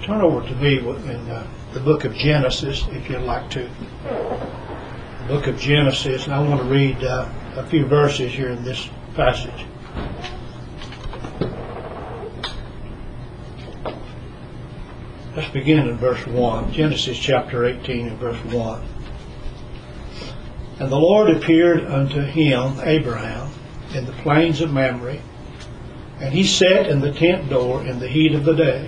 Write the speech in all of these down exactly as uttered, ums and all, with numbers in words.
Turn over to me in uh, the book of Genesis, if you'd like to. The book of Genesis, and I want to read uh, a few verses here in this passage. Let's begin in verse one. Genesis chapter eighteen and verse one. And the Lord appeared unto him, Abraham, in the plains of Mamre, and he sat in the tent door in the heat of the day.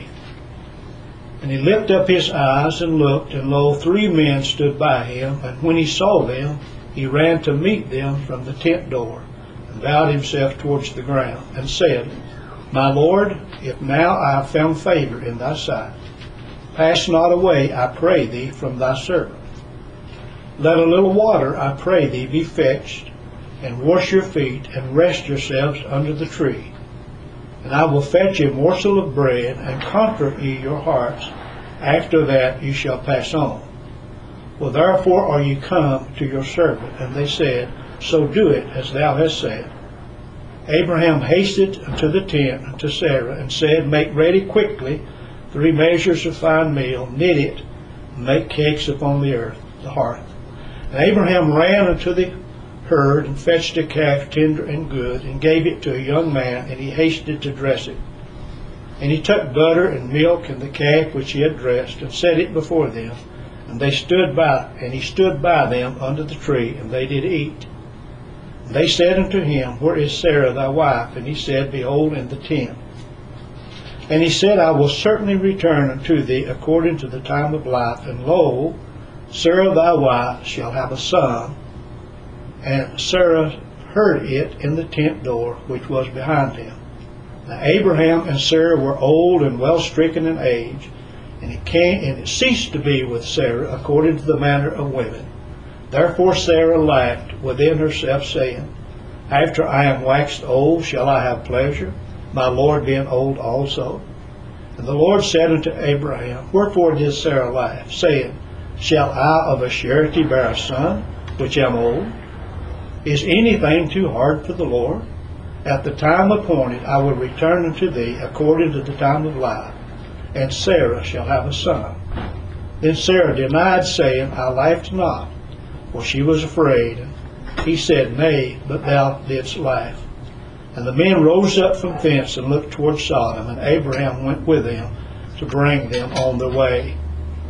And he lifted up his eyes and looked, and lo, three men stood by him. And when he saw them, he ran to meet them from the tent door, and bowed himself towards the ground, and said, My Lord, if now I have found favor in thy sight, pass not away, I pray thee, from thy servant. Let a little water, I pray thee, be fetched, and wash your feet, and rest yourselves under the tree. And I will fetch a morsel of bread, and comfort ye your hearts. After that ye shall pass on. Well, therefore are ye come to your servant? And they said, So do it, as thou hast said. Abraham hasted unto the tent unto Sarah, and said, Make ready quickly three measures of fine meal, knit it, and make cakes upon the earth, the hearth. And Abraham ran unto the herd, and fetched a calf tender and good, and gave it to a young man, and he hasted to dress it. And he took butter and milk and the calf which he had dressed, and set it before them. And they stood by, and he stood by them under the tree, and they did eat. And they said unto him, Where is Sarah thy wife? And he said, Behold, in the tent. And he said, I will certainly return unto thee according to the time of life. And lo, Sarah thy wife shall have a son. And Sarah heard it in the tent door which was behind him. Now Abraham and Sarah were old and well stricken in age, and it came and it ceased to be with Sarah according to the manner of women. Therefore Sarah laughed within herself, saying, After I am waxed old, shall I have pleasure, my Lord being old also? And the Lord said unto Abraham, Wherefore did Sarah laugh, saying, Shall I of a surety bear a son, which am old? Is anything too hard for the Lord? At the time appointed I will return unto thee according to the time of life, and Sarah shall have a son. Then Sarah denied, saying, I laughed not, for she was afraid. And he said, Nay, but thou didst laugh. And the men rose up from thence and looked toward Sodom, and Abraham went with them to bring them on their way.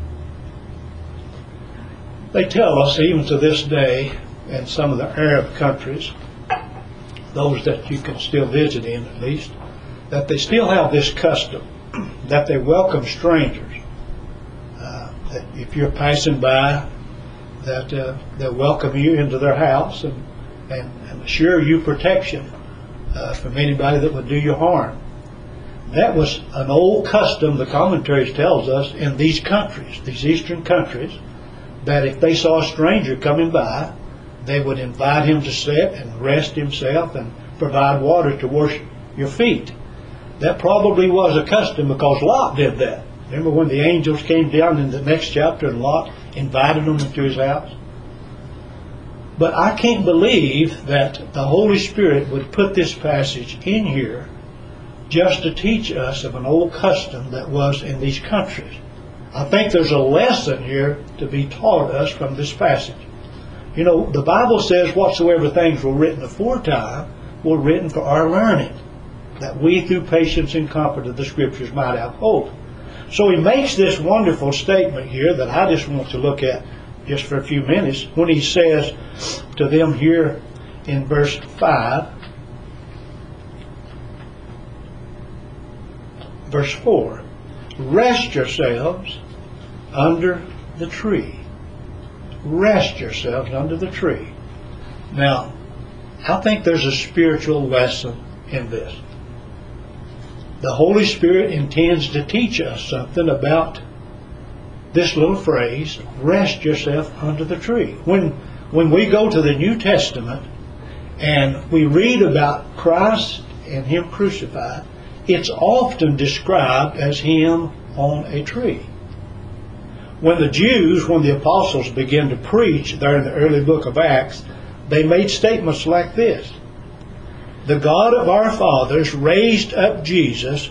They tell us, even to this day, in some of the Arab countries, those that you can still visit in at least, that they still have this custom, that they welcome strangers. Uh, that if you're passing by, that uh, they'll welcome you into their house and, and, and assure you protection uh, from anybody that would do you harm. That was an old custom, the commentaries tells us, in these countries, these eastern countries, that if they saw a stranger coming by, they would invite him to sit and rest himself and provide water to wash your feet. That probably was a custom because Lot did that. Remember when the angels came down in the next chapter and Lot invited them into his house? But I can't believe that the Holy Spirit would put this passage in here just to teach us of an old custom that was in these countries. I think there's a lesson here to be taught us from this passage. You know, the Bible says whatsoever things were written aforetime were written for our learning, that we through patience and comfort of the Scriptures might have hope. So he makes this wonderful statement here that I just want to look at just for a few minutes when he says to them here in verse five, verse four, Rest yourselves under the tree. Rest yourselves under the tree. Now, I think there's a spiritual lesson in this. The Holy Spirit intends to teach us something about this little phrase, rest yourself under the tree. When, when we go to the New Testament and we read about Christ and Him crucified, it's often described as Him on a tree. When the Jews, when the apostles began to preach there in the early book of Acts, they made statements like this. The God of our fathers raised up Jesus,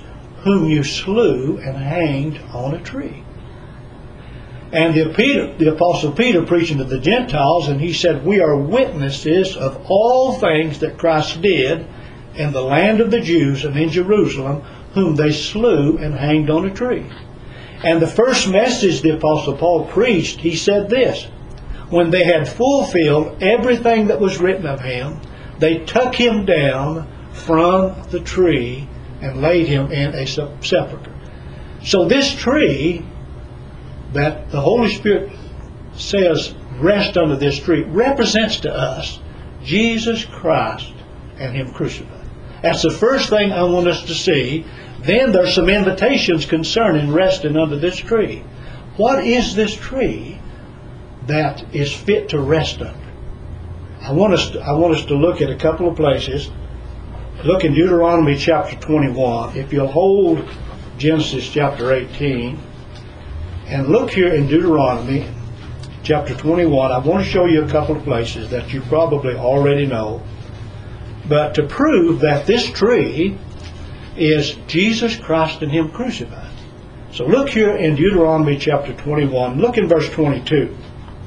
whom you slew and hanged on a tree. And the, Peter, the Apostle Peter preaching to the Gentiles, and he said, we are witnesses of all things that Christ did in the land of the Jews and in Jerusalem, whom they slew and hanged on a tree. And the first message the Apostle Paul preached, he said this: when they had fulfilled everything that was written of him, they took him down from the tree and laid him in a sepulchre. So this tree that the Holy Spirit says rest under this tree represents to us Jesus Christ and him crucified. That's the first thing I want us to see. Then there's some invitations concerning resting under this tree. What is this tree that is fit to rest under? I want us to, I want us to look at a couple of places. Look in Deuteronomy chapter twenty-one. If you'll hold Genesis chapter eighteen, and look here in Deuteronomy chapter twenty-one. I want to show you a couple of places that you probably already know, but to prove that this tree is Jesus Christ and him crucified. So look here in Deuteronomy chapter twenty-one. Look in verse twenty-two.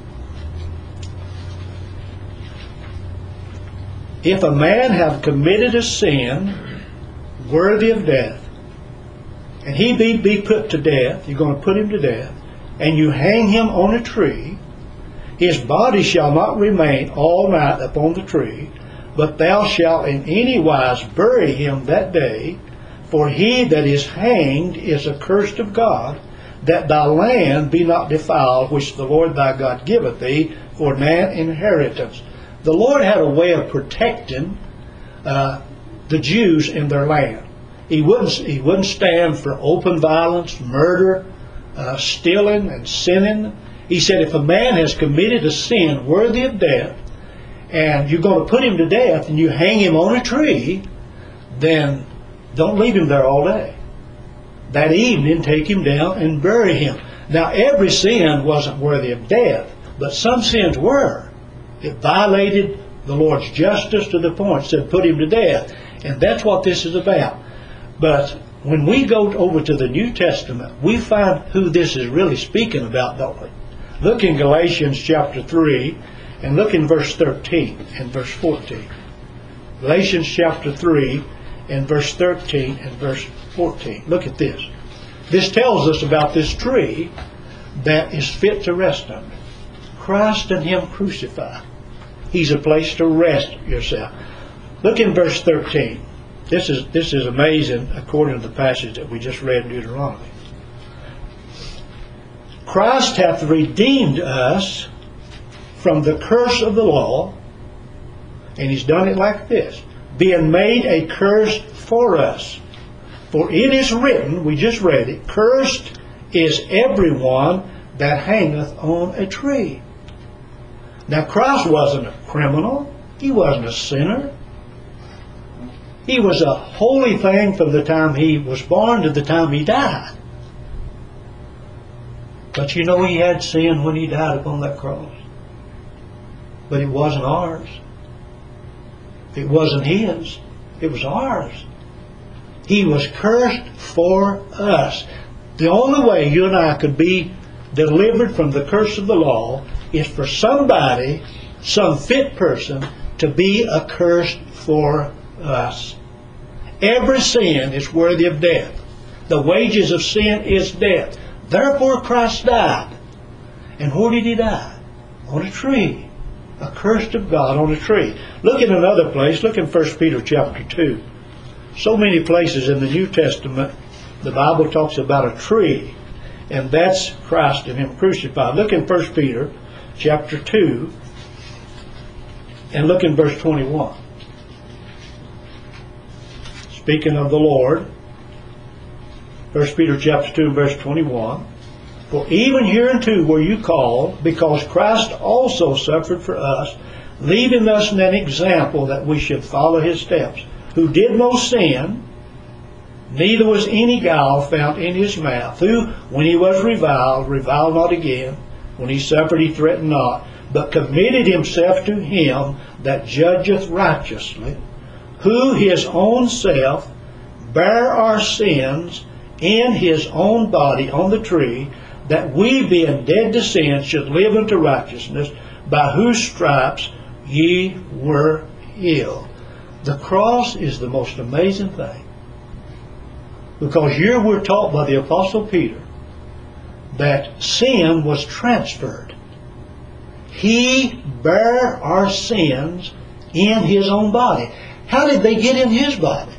If a man have committed a sin worthy of death, and he be, be put to death, you're going to put him to death, and you hang him on a tree, his body shall not remain all night upon the tree, but thou shalt in any wise bury him that day, for he that is hanged is accursed of God, that thy land be not defiled, which the Lord thy God giveth thee for an inheritance. The Lord had a way of protecting uh, the Jews in their land. He wouldn't, he wouldn't stand for open violence, murder, uh, stealing, and sinning. He said if a man has committed a sin worthy of death, and you're going to put him to death, and you hang him on a tree, then don't leave him there all day. That evening, take him down and bury him. Now, every sin wasn't worthy of death, but some sins were. It violated the Lord's justice to the point, said put him to death. And that's what this is about. But when we go over to the New Testament, we find who this is really speaking about, don't we? Look in Galatians chapter three, and look in verse thirteen and verse fourteen. Galatians chapter three and verse thirteen and verse fourteen. Look at this. This tells us about this tree that is fit to rest under. Christ and him crucified. He's a place to rest yourself. Look in verse thirteen. This is this is amazing according to the passage that we just read in Deuteronomy. Christ hath redeemed us from the curse of the law, and he's done it like this, being made a curse for us. For it is written, we just read it, cursed is everyone that hangeth on a tree. Now Christ wasn't a criminal. He wasn't a sinner. He was a holy thing from the time he was born to the time he died. But you know he had sin when he died upon that cross. But it wasn't ours. It wasn't his. It was ours. He was cursed for us. The only way you and I could be delivered from the curse of the law is for somebody, some fit person, to be accursed for us. Every sin is worthy of death. The wages of sin is death. Therefore Christ died. And where did he die? On a tree. Accursed of God on a tree. Look in another place. Look in First Peter chapter two. So many places in the New Testament the Bible talks about a tree, and that's Christ and him crucified. Look in First Peter chapter two and look in verse twenty-one. Speaking of the Lord, First Peter chapter two verse twenty-one. For even hereunto were you called, because Christ also suffered for us, leaving us an example that we should follow his steps, who did no sin, neither was any guile found in his mouth, who, when he was reviled, reviled not again, when he suffered he threatened not, but committed himself to him that judgeth righteously, who his own self bare our sins in his own body on the tree, that we, being dead to sin, should live unto righteousness, by whose stripes ye were healed. The cross is the most amazing thing. Because here we're taught by the Apostle Peter that sin was transferred. He bare our sins in his own body. How did they get in his body?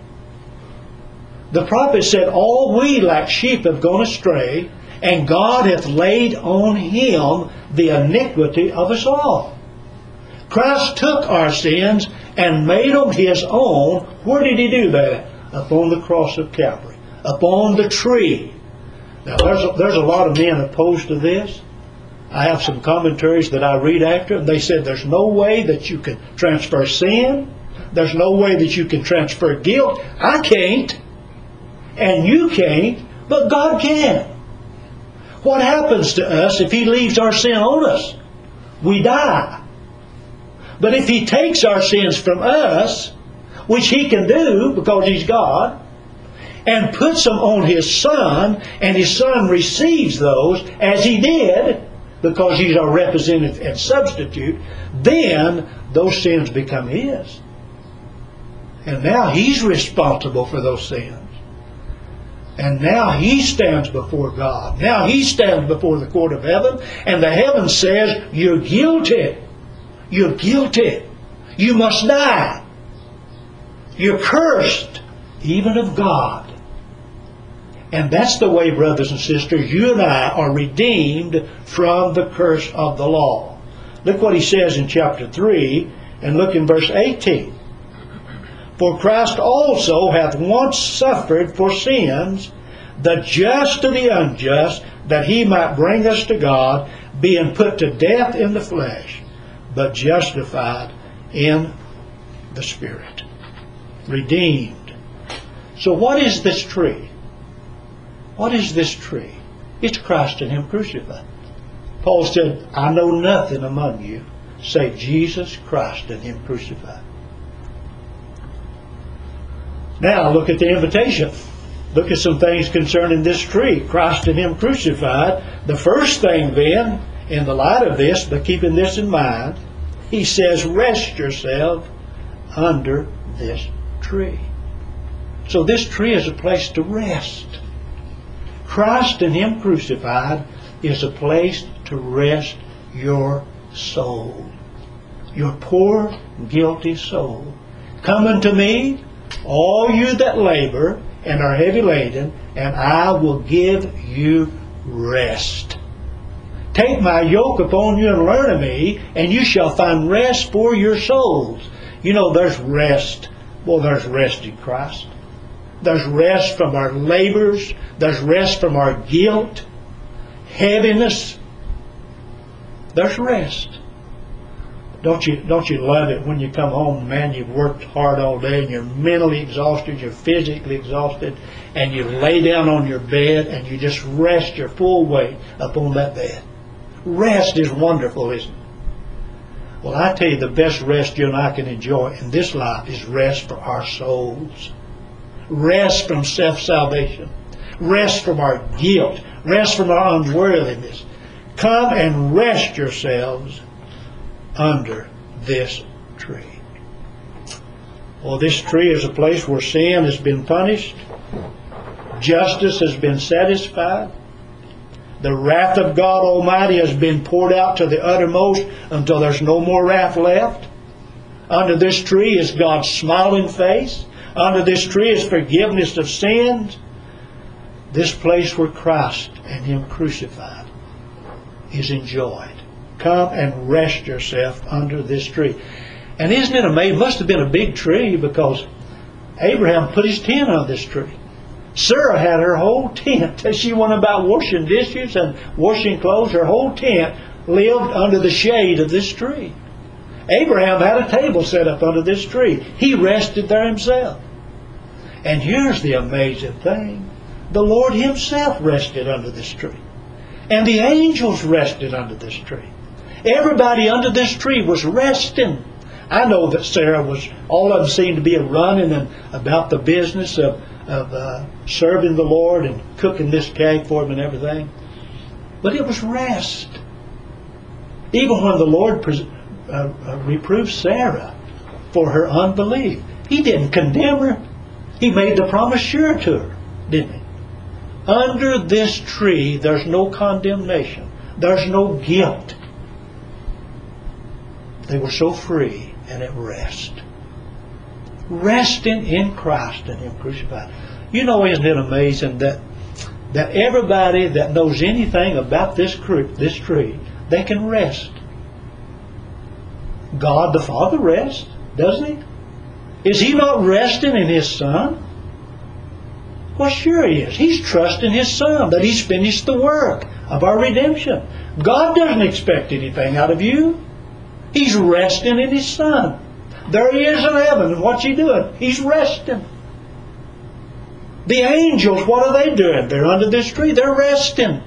The prophet said, all we like sheep have gone astray, and God hath laid on him the iniquity of us all. Christ took our sins and made them his own. Where did he do that? Upon the cross of Calvary. Upon the tree. Now there's a, there's a lot of men opposed to this. I have some commentaries that I read after, and they said there's no way that you can transfer sin. There's no way that you can transfer guilt. I can't. And you can't. But God can. What happens to us if he leaves our sin on us? We die. But if he takes our sins from us, which he can do because he's God, and puts them on his Son, and his Son receives those as he did, because he's our representative and substitute, then those sins become his. And now he's responsible for those sins. And now he stands before God. Now he stands before the court of heaven, and the heaven says, you're guilty. You're guilty. You must die. You're cursed, even of God. And that's the way, brothers and sisters, you and I are redeemed from the curse of the law. Look what he says in chapter three, and look in verse eighteen. For Christ also hath once suffered for sins, the just to the unjust, that he might bring us to God, being put to death in the flesh, but justified in the Spirit. Redeemed. So what is this tree? What is this tree? It's Christ and him crucified. Paul said, I know nothing among you save Jesus Christ and him crucified. Now look at the invitation. Look at some things concerning this tree. Christ and him crucified. The first thing then, in the light of this, but keeping this in mind, he says, rest yourself under this tree. So this tree is a place to rest. Christ and him crucified is a place to rest your soul. Your poor, guilty soul. Come unto me, all you that labor and are heavy laden, and I will give you rest. Take my yoke upon you and learn of me, and you shall find rest for your souls. You know, there's rest. Well, there's rest in Christ. There's rest from our labors. There's rest from our guilt, heaviness. There's rest. Don't you, don't you love it when you come home, man, you've worked hard all day and you're mentally exhausted, you're physically exhausted, and you lay down on your bed and you just rest your full weight upon that bed. Rest is wonderful, isn't it? Well, I tell you, the best rest you and I can enjoy in this life is rest for our souls. Rest from self-salvation. Rest from our guilt. Rest from our unworthiness. Come and rest yourselves under this tree. Well, this tree is a place where sin has been punished. Justice has been satisfied. The wrath of God Almighty has been poured out to the uttermost until there's no more wrath left. Under this tree is God's smiling face. Under this tree is forgiveness of sins. This place where Christ and him crucified is enjoyed. Come and rest yourself under this tree. And isn't it amazing? It must have been a big tree, because Abraham put his tent on this tree. Sarah had her whole tent. As she went about washing dishes and washing clothes, her whole tent lived under the shade of this tree. Abraham had a table set up under this tree. He rested there himself. And here's the amazing thing. The Lord himself rested under this tree. And the angels rested under this tree. Everybody under this tree was resting. I know that Sarah was, all of them seemed to be running and about the business of, of uh, serving the Lord and cooking this cake for him and everything. But it was rest. Even when the Lord pres- uh, uh, reproved Sarah for her unbelief, He didn't condemn her. He made the promise sure to her, didn't He? Under this tree, there's no condemnation. There's no guilt. They were so free and at rest. Resting in Christ and Him crucified. You know, isn't it amazing that that everybody that knows anything about this tree, this tree, they can rest. God the Father rests, doesn't He? Is He not resting in His Son? Well, sure He is. He's trusting His Son, that He's finished the work of our redemption. God doesn't expect anything out of you. He's resting in His Son. There He is in heaven, and what's He doing? He's resting. The angels, what are they doing? They're under this tree. They're resting.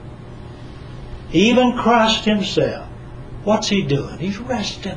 Even Christ Himself, what's He doing? He's resting.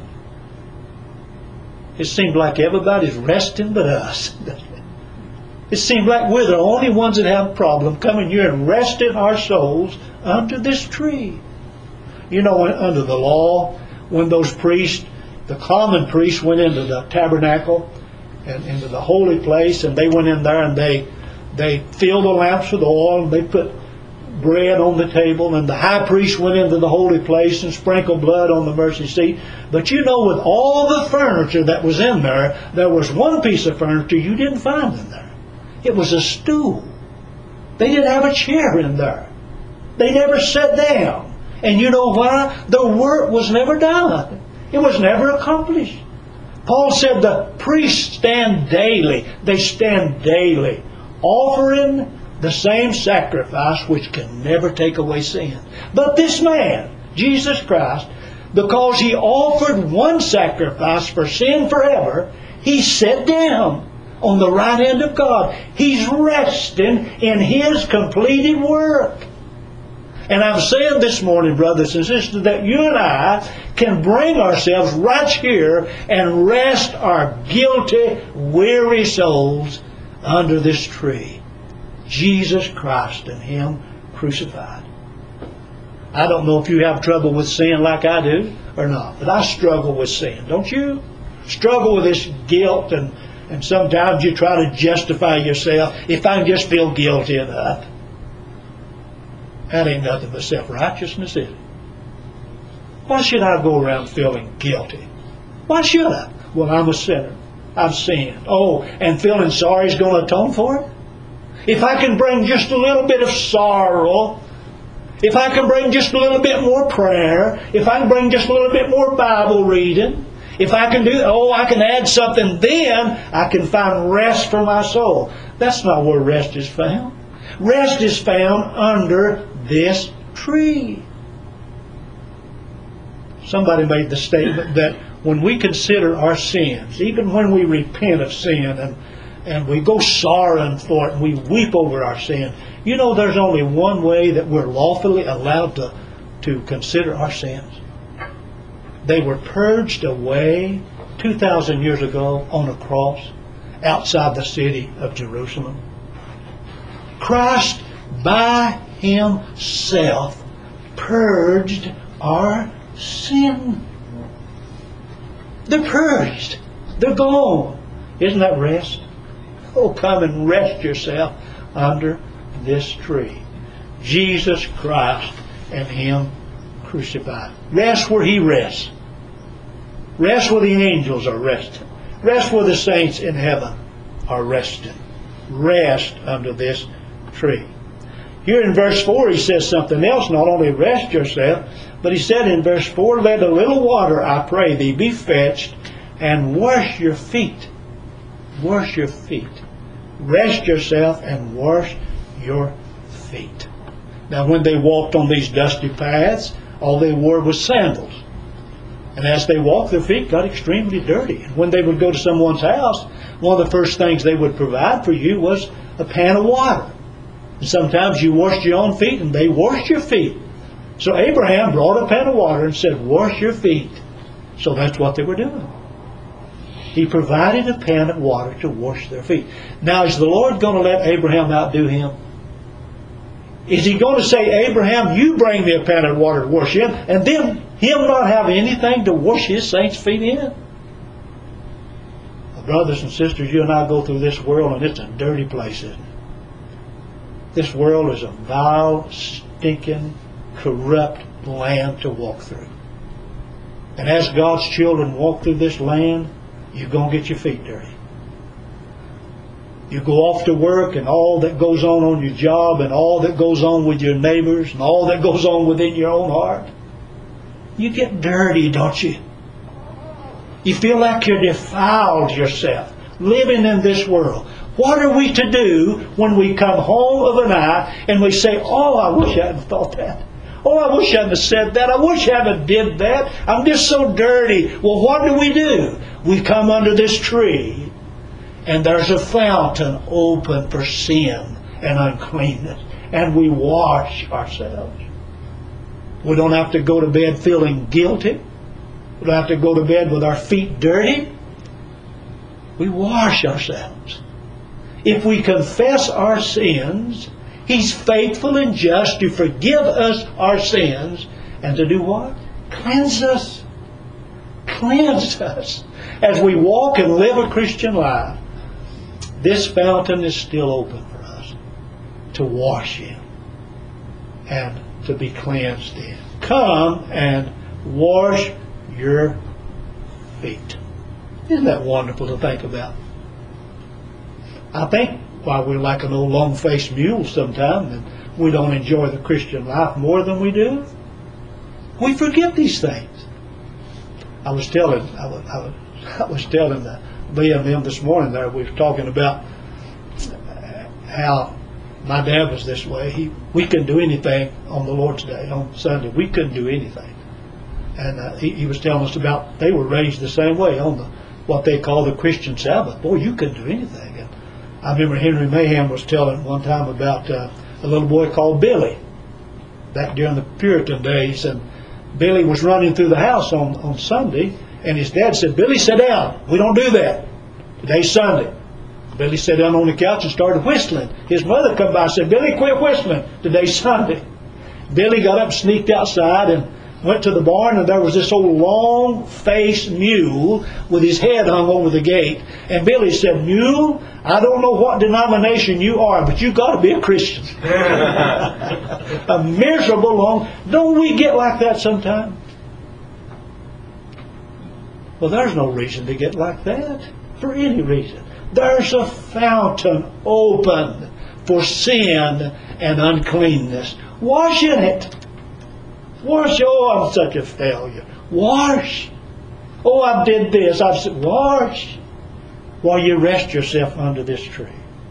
It seems like everybody's resting but us. It seems like we're the only ones that have a problem coming here and resting our souls under this tree. You know, under the law, when those priests, the common priests, went into the tabernacle and into the holy place, and they went in there and they they filled the lamps with oil, and they put bread on the table, and the high priest went into the holy place and sprinkled blood on the mercy seat. But you know, with all the furniture that was in there, there was one piece of furniture you didn't find in there. It was a stool. They didn't have a chair in there. They never sat down. And you know why? The work was never done. It was never accomplished. Paul said the priests stand daily. They stand daily, offering the same sacrifice which can never take away sin. But this man, Jesus Christ, because He offered one sacrifice for sin forever, He sat down on the right hand of God. He's resting in His completed work. And I'm saying this morning, brothers and sisters, that you and I can bring ourselves right here and rest our guilty, weary souls under this tree. Jesus Christ and Him crucified. I don't know if you have trouble with sin like I do or not, but I struggle with sin. Don't you? Struggle with this guilt, and, and sometimes you try to justify yourself. If I can just feel guilty enough. That ain't nothing but self-righteousness, is it? Why should I go around feeling guilty? Why should I? Well, I'm a sinner. I've sinned. Oh, and feeling sorry is going to atone for it? If I can bring just a little bit of sorrow, if I can bring just a little bit more prayer, if I can bring just a little bit more Bible reading, if I can do, oh, I can add something, then I can find rest for my soul. That's not where rest is found. Rest is found under this tree. Somebody made the statement that when we consider our sins, even when we repent of sin and, and we go sorrowing for it and we weep over our sin, you know there's only one way that we're lawfully allowed to, to consider our sins. They were purged away two thousand years ago on a cross outside the city of Jerusalem. Christ by Himself purged our sin. They're purged. They're gone. Isn't that rest? Oh, come and rest yourself under this tree. Jesus Christ and Him crucified. Rest where He rests. Rest where the angels are resting. Rest where the saints in heaven are resting. Rest under this tree. Here in verse four He says something else. Not only rest yourself, but He said in verse four, let a little water, I pray thee, be fetched, and wash your feet. Wash your feet. Rest yourself and wash your feet. Now when they walked on these dusty paths, all they wore was sandals. And as they walked, their feet got extremely dirty. And when they would go to someone's house, one of the first things they would provide for you was a pan of water. And sometimes you washed your own feet and they washed your feet. So Abraham brought a pan of water and said, wash your feet. So that's what they were doing. He provided a pan of water to wash their feet. Now, is the Lord going to let Abraham outdo him? Is He going to say, Abraham, you bring me a pan of water to wash him, and then Him not have anything to wash His saints' feet in? Brothers and sisters, you and I go through this world, and it's a dirty place, isn't it? This world is a vile, stinking, corrupt land to walk through. And as God's children walk through this land, you're going to get your feet dirty. You go off to work, and all that goes on on your job, and all that goes on with your neighbors, and all that goes on within your own heart, you get dirty, don't you? You feel like you're defiled yourself, living in this world. What are we to do when we come home of a night and we say, oh, I wish I hadn't thought that. Oh, I wish I hadn't said that. I wish I hadn't did that. I'm just so dirty. Well, what do we do? We come under this tree, and there's a fountain open for sin and uncleanness, and we wash ourselves. We don't have to go to bed feeling guilty. We don't have to go to bed with our feet dirty. We wash ourselves. If we confess our sins, He's faithful and just to forgive us our sins and to do what? Cleanse us. Cleanse us. As we walk and live a Christian life, this fountain is still open for us to wash in and to be cleansed in. Come and wash your feet. Isn't that wonderful to think about? I think why we're like an old long-faced mule sometimes, and we don't enjoy the Christian life more than we do. We forget these things. I was telling, I was, I was, I was telling the B M M this morning there, we were talking about how my dad was this way. He, we couldn't do anything on the Lord's Day, on Sunday. We couldn't do anything. And uh, he, he was telling us about, they were raised the same way on the what they call the Christian Sabbath. Boy, you couldn't do anything. And I remember Henry Mayhem was telling one time about uh, a little boy called Billy, back during the Puritan days. And Billy was running through the house on, on Sunday, and his dad said, Billy, sit down. We don't do that. Today's Sunday. Billy sat down on the couch and started whistling. His mother come by and said, Billy, quit whistling. Today's Sunday. Billy got up and sneaked outside and went to the barn, and there was this old long-faced mule with his head hung over the gate. And Billy said, Mule, I don't know what denomination you are, but you got to be a Christian. A miserable long... Don't we get like that sometime? Well, there's no reason to get like that for any reason. There's a fountain open for sin and uncleanness. Wash in it. Wash. Oh, I'm such a failure. Wash. Oh, I did this. I've said, wash while you rest yourself under this tree.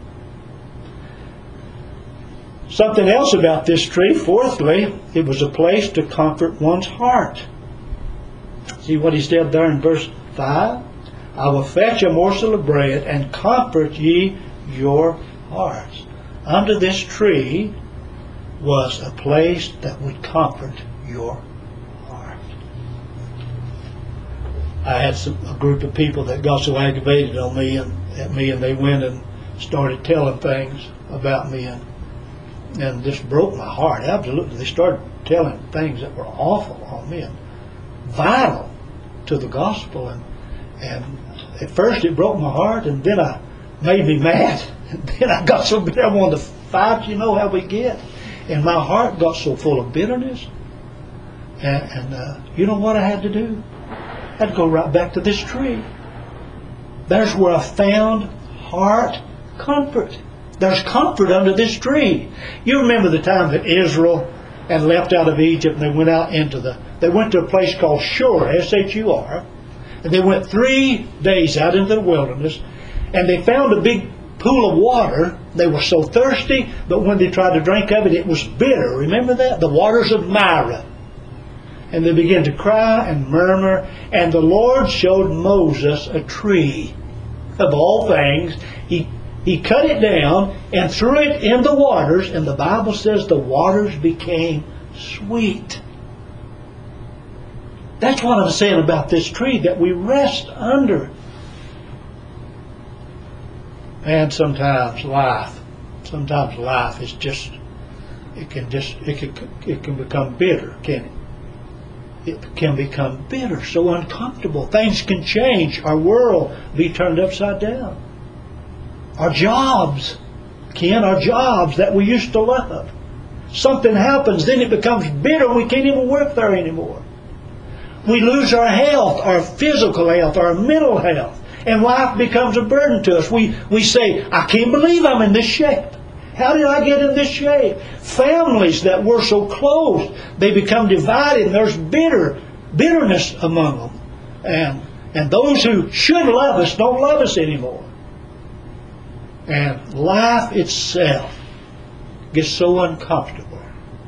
Something else about this tree, fourthly, it was a place to comfort one's heart. See what he said there in verse five? I will fetch a morsel of bread and comfort ye your hearts. Under this tree was a place that would comfort your heart. I had some, a group of people that got so aggravated on me and at me, and they went and started telling things about me, and and this broke my heart. Absolutely, they started telling things that were awful on me and vital to the gospel, and and at first it broke my heart, and then I made me mad, and then I got so bitter I wanted to fight. You know how we get, and my heart got so full of bitterness. And, and uh, you know what I had to do? I had to go right back to this tree. There's where I found heart comfort. There's comfort under this tree. You remember the time that Israel had left out of Egypt, and they went out into the, they went to a place called Shur, S H U R, and they went three days out into the wilderness, and they found a big pool of water. They were so thirsty, but when they tried to drink of it, it was bitter. Remember that? The waters of Marah. And they began to cry and murmur. And the Lord showed Moses a tree. Of all things, he, he cut it down and threw it in the waters. And the Bible says the waters became sweet. That's what I'm saying about this tree that we rest under. And sometimes life, sometimes life is just, it can just, it can, it can become bitter, can it? It can become bitter, so uncomfortable. Things can change. Our world be turned upside down. Our jobs, Ken, our jobs that we used to love. Something happens, then it becomes bitter. We can't even work there anymore. We lose our health, our physical health, our mental health, and life becomes a burden to us. We, we say, I can't believe I'm in this shape. How did I get in this shape? Families that were so close, they become divided, and there's bitter, bitterness among them. And, and those who should love us don't love us anymore. And life itself gets so uncomfortable.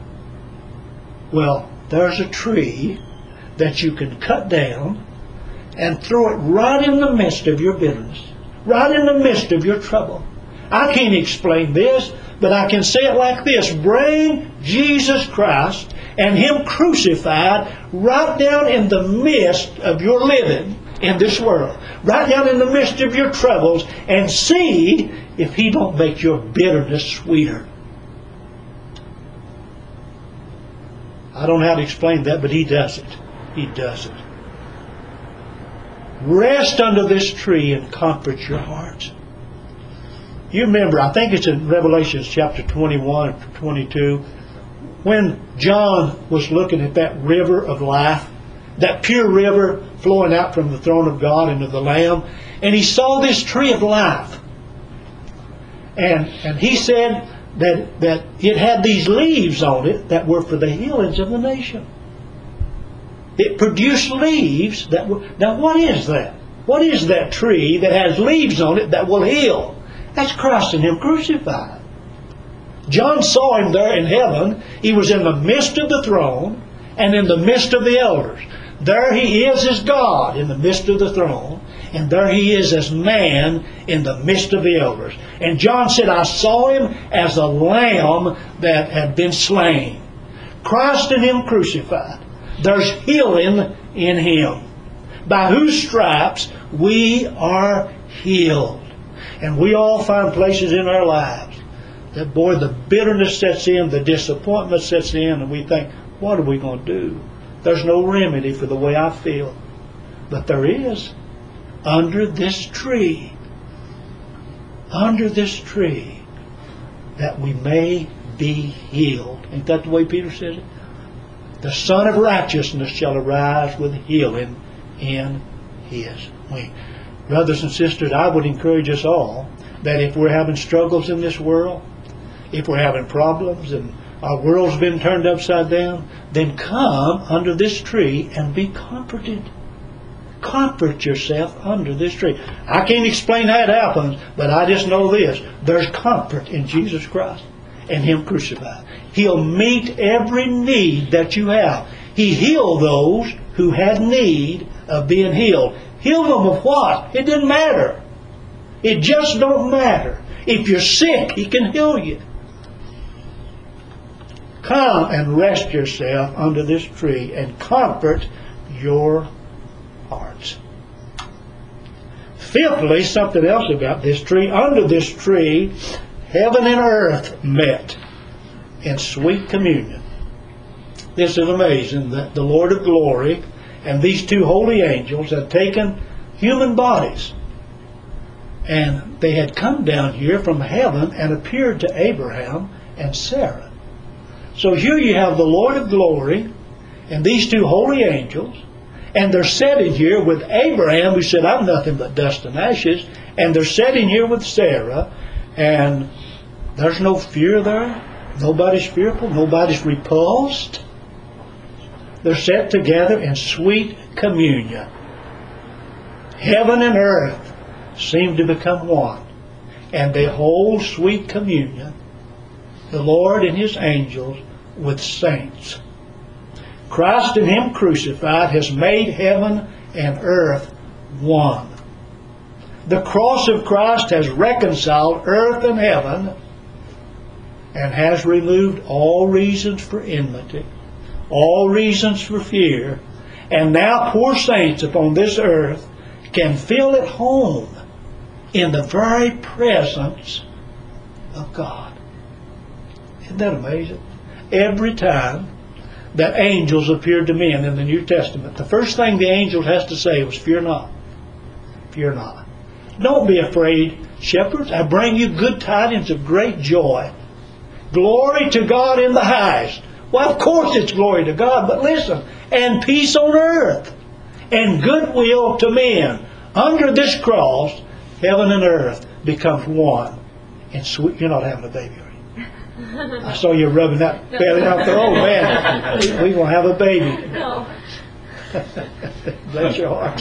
Well, there's a tree that you can cut down and throw it right in the midst of your bitterness, right in the midst of your trouble. I can't explain this, but I can say it like this. Bring Jesus Christ and Him crucified right down in the midst of your living in this world, right down in the midst of your troubles, and see if He don't make your bitterness sweeter. I don't know how to explain that, but He does it. He does it. Rest under this tree and comfort your hearts. You remember, I think it's in Revelation chapter twenty-one or twenty-two, when John was looking at that river of life, that pure river flowing out from the throne of God into the Lamb, and he saw this tree of life. And, and he said that, that it had these leaves on it that were for the healings of the nation. It produced leaves that were... Now what is that? What is that tree that has leaves on it that will heal? That's Christ and Him crucified. John saw Him there in heaven. He was in the midst of the throne and in the midst of the elders. There He is as God in the midst of the throne, and there He is as man in the midst of the elders. And John said, I saw Him as a lamb that had been slain. Christ and Him crucified. There's healing in Him, by whose stripes we are healed. And we all find places in our lives that, boy, the bitterness sets in, the disappointment sets in, and we think, what are we going to do? There's no remedy for the way I feel. But there is. Under this tree, under this tree, that we may be healed. Ain't that the way Peter says it? The Son of Righteousness shall arise with healing in His wing. Brothers and sisters, I would encourage us all that if we're having struggles in this world, if we're having problems and our world's been turned upside down, then come under this tree and be comforted. Comfort yourself under this tree. I can't explain how it happens, but I just know this. There's comfort in Jesus Christ and Him crucified. He'll meet every need that you have. He healed those who had need of being healed. Heal them of what? It didn't matter. It just don't matter. If you're sick, He can heal you. Come and rest yourself under this tree and comfort your hearts. Fifthly, something else about this tree. Under this tree, heaven and earth met in sweet communion. This is amazing that the Lord of glory and these two holy angels had taken human bodies, and they had come down here from heaven and appeared to Abraham and Sarah. So here you have the Lord of glory and these two holy angels, and they're sitting here with Abraham, who said, I'm nothing but dust and ashes, and they're sitting here with Sarah, and there's no fear there. Nobody's fearful. Nobody's repulsed. They're set together in sweet communion. Heaven and earth seem to become one, and they hold sweet communion, the Lord and His angels with saints. Christ and Him crucified has made heaven and earth one. The cross of Christ has reconciled earth and heaven and has removed all reasons for enmity, all reasons for fear, and now poor saints upon this earth can feel at home in the very presence of God. Isn't that amazing? Every time that angels appeared to men in the New Testament, the first thing the angel has to say was, fear not. Fear not. Don't be afraid, shepherds. I bring you good tidings of great joy. Glory to God in the highest. Well, of course it's glory to God, but listen, and peace on earth, and goodwill to men. Under this cross, heaven and earth becomes one. And sweet, you're not having a baby, are you? I saw you rubbing that belly out there. Oh man, we're going to have a baby. No. Bless your heart.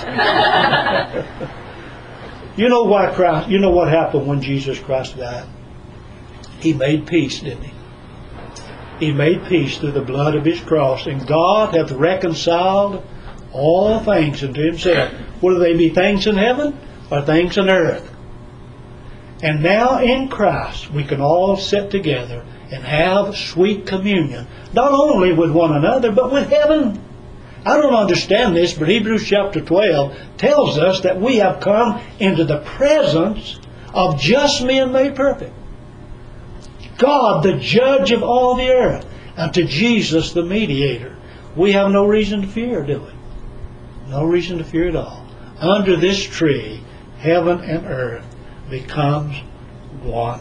You know why Christ? You know what happened when Jesus Christ died? He made peace, didn't he? He made peace through the blood of His cross, and God hath reconciled all things unto Himself, whether they be things in heaven or things in earth. And now in Christ we can all sit together and have sweet communion, not only with one another, but with heaven. I don't understand this, but Hebrews chapter twelve tells us that we have come into the presence of just men made perfect. God, the judge of all the earth, and to Jesus, the mediator. We have no reason to fear, do we? No reason to fear at all. Under this tree, heaven and earth becomes one.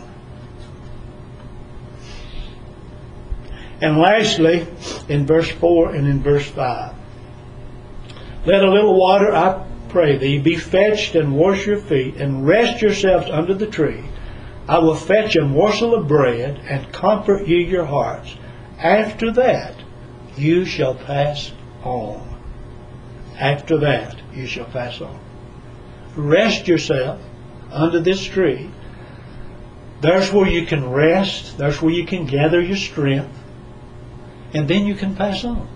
And lastly, in verse four and in verse five, let a little water, I pray thee, be fetched, and wash your feet, and rest yourselves under the tree. I will fetch a morsel of bread, and comfort ye your hearts. After that you shall pass on. After that you shall pass on. Rest yourself under this tree. There's where you can rest. There's where you can gather your strength. And then you can pass on.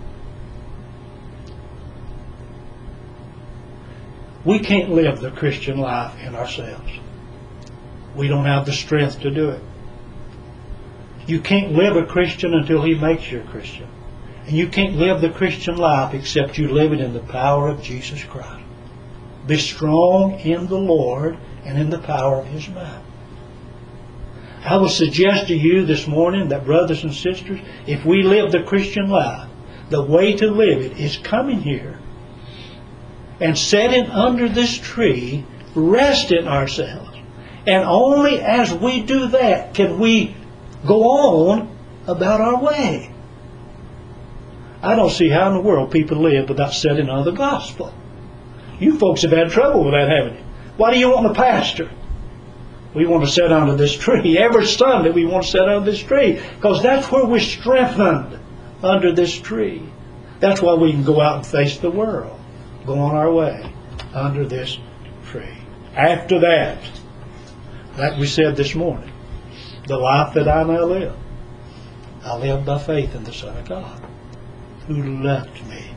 We can't live the Christian life in ourselves. We don't have the strength to do it. You can't live a Christian until He makes you a Christian. And you can't live the Christian life except you live it in the power of Jesus Christ. Be strong in the Lord and in the power of His might. I will suggest to you this morning that, brothers and sisters, if we live the Christian life, the way to live it is coming here and sitting under this tree, resting ourselves. And only as we do that can we go on about our way. I don't see how in the world people live without sitting under the gospel. You folks have had trouble with that, haven't you? Why do you want a pastor? We want to sit under this tree. Every Sunday we want to sit under this tree, because that's where we're strengthened, under this tree. That's why we can go out and face the world. Go on our way under this tree. After that, like we said this morning, the life that I now live, I live by faith in the Son of God, who loved me.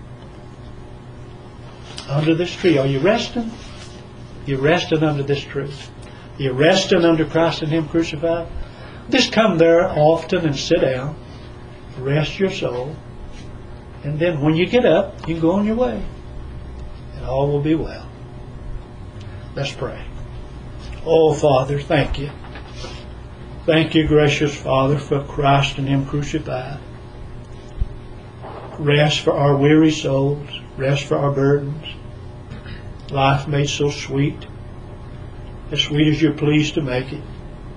Under this tree, are you resting? You're resting under this tree. You're resting under Christ and Him crucified. Just come there often and sit down, rest your soul, and then when you get up, you can go on your way, and all will be well. Let's pray. Oh, Father, thank you. Thank you, gracious Father, for Christ and Him crucified. Rest for our weary souls. Rest for our burdens. Life made so sweet. As sweet as you're pleased to make it.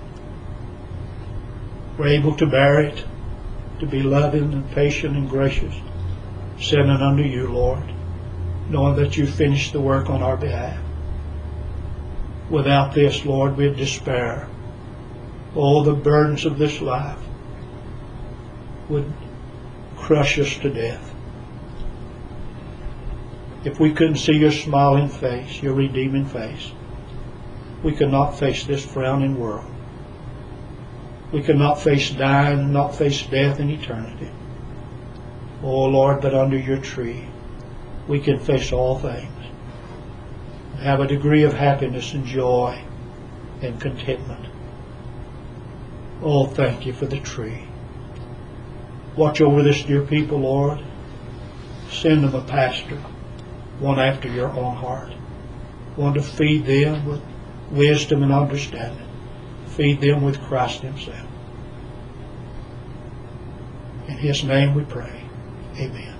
We're able to bear it. To be loving and patient and gracious. Sending unto you, Lord. Knowing that you finished the work on our behalf. Without this, Lord, we'd despair. All the burdens of this life would crush us to death. If we couldn't see your smiling face, your redeeming face, we could not face this frowning world. We could not face dying and not face death in eternity. Oh, Lord, but under your tree, we can face all things. Have a degree of happiness and joy and contentment. Oh, thank you for the tree. Watch over this dear people, Lord. Send them a pastor, one after your own heart, one to feed them with wisdom and understanding. Feed them with Christ himself. In his name we pray. Amen.